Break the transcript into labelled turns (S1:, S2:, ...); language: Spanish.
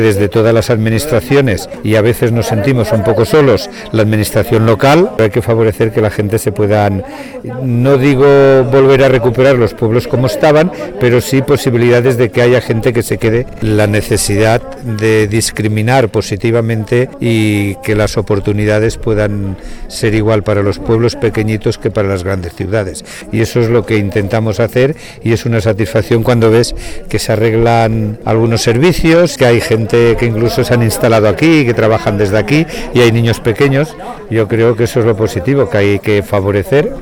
S1: Desde todas las administraciones, y a veces nos sentimos un poco solos, la administración local, hay que favorecer que la gente se puedan, no digo volver a recuperar los pueblos como estaban, pero sí posibilidades de que haya gente que se quede. La necesidad de discriminar positivamente y que las oportunidades puedan ser igual para los pueblos pequeñitos que para las grandes ciudades. Y eso es lo que intentamos hacer, y es una satisfacción cuando ves que se arreglan algunos servicios, que hay gente que incluso se han instalado aquí, que trabajan desde aquí, y hay niños pequeños. Yo creo que eso es lo positivo que hay que favorecer.